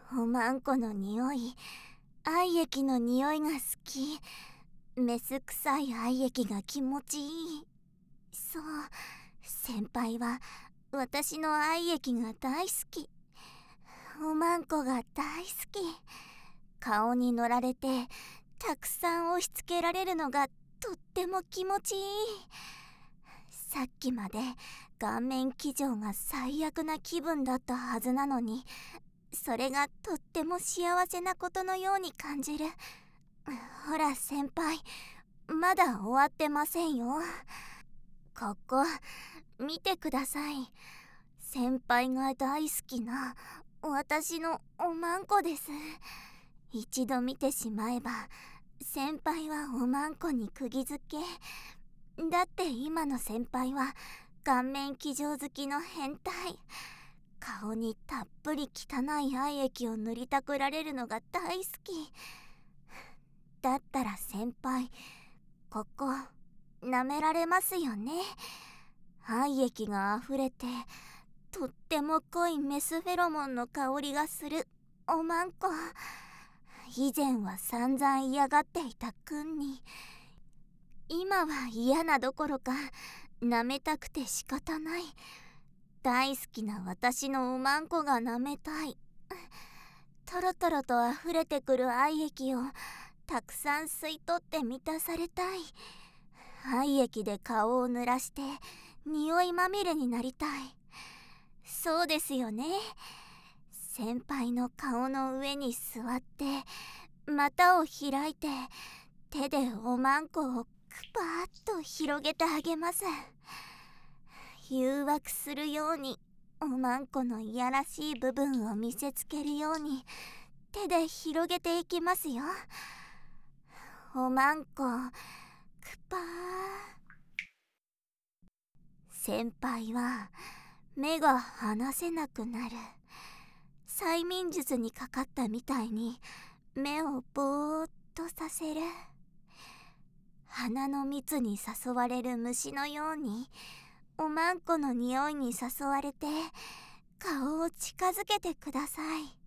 おまんこの匂い、愛液の匂いが好き。メス臭い愛液が気持ちいい。そう、先輩は私の愛液が大好き。おまんこが大好き。顔に乗られてたくさん押し付けられるのがとっても気持ちいい。さっきまで顔面騎乗が最悪な気分だったはずなのに、それがとっても幸せなことのように感じる。ほら先輩、まだ終わってませんよ。ここ見てください。先輩が大好きな私のおまんこです。一度見てしまえば先輩はおまんこに釘付け。だって今の先輩は顔面騎乗好きの変態。顔にたっぷり汚い愛液を塗りたくられるのが大好き。だったら先輩、ここ舐められますよね。愛液があふれてとっても濃いメスフェロモンの香りがするおまんこ。以前は散々嫌がっていたくんに、今は嫌などころか舐めたくて仕方ない。大好きな私のおまんこが舐めたい。トロトロとあふれてくる愛液をたくさん吸い取って満たされたい。愛液で顔を濡らして匂いまみれになりたい。そうですよね。先輩の顔の上に座って股を開いて手でおまんこをくぱーっと広げてあげます。誘惑するように、おまんこのいやらしい部分を見せつけるように手で広げていきますよ。おまんこくぱー。先輩は目が離せなくなる。催眠術にかかったみたいに目をぼーっとさせる。花の蜜に誘われる虫のようにおまんこの匂いに誘われて顔を近づけてください。